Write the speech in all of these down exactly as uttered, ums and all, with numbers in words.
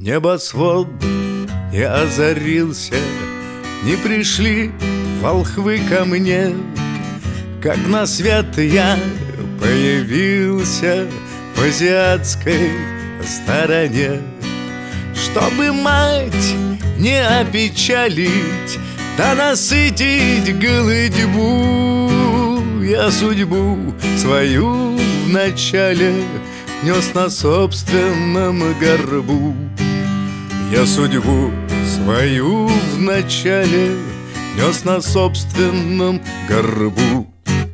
Небосвод не озарился, не пришли волхвы ко мне, как на свет я появился в азиатской стороне. Чтобы мать не опечалить, да насытить голодьбу, я судьбу свою вначале нес на собственном горбу. Я судьбу свою вначале нес на собственном горбу.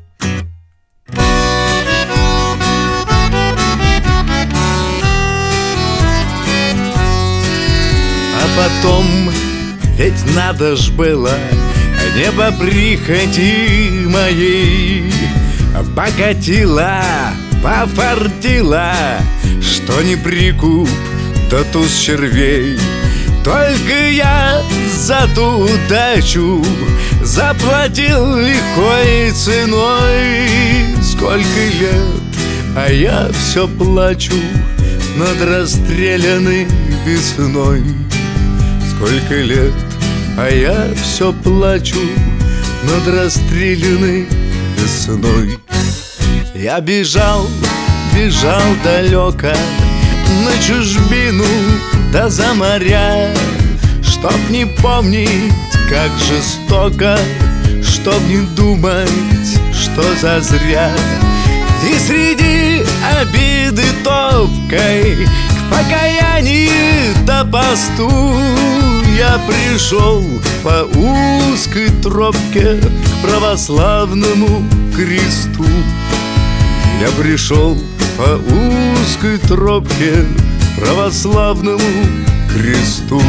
А потом, ведь надо ж было не по прихоти моей, покатила, пофартила, что не прикуп, да туз червей. Только я за ту удачу заплатил лихой ценой. Сколько лет, а я все плачу над расстрелянной весной. Сколько лет, а я все плачу над расстрелянной весной. Я бежал, бежал далеко на чужбину, да за моря, чтоб не помнить, как жестоко, чтоб не думать, что зазря. И среди обиды топкой к покаянию да посту я пришел по узкой тропке к православному кресту. Я пришел по узкой тропке к православному кресту.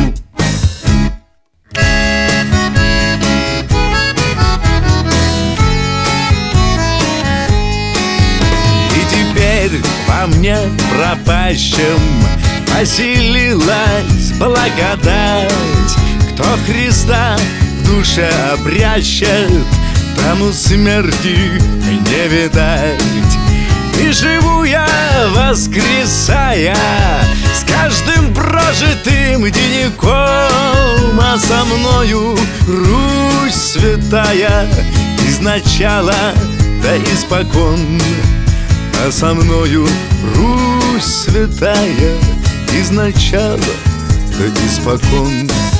И теперь во мне пропащем поселилась благодать. Кто Христа в душе обрящет, тому смерти не видать. И живу я, воскресая, с каждым прожитым деньком, а со мною Русь святая изначала да испокон. А со мною Русь святая изначала да испокон.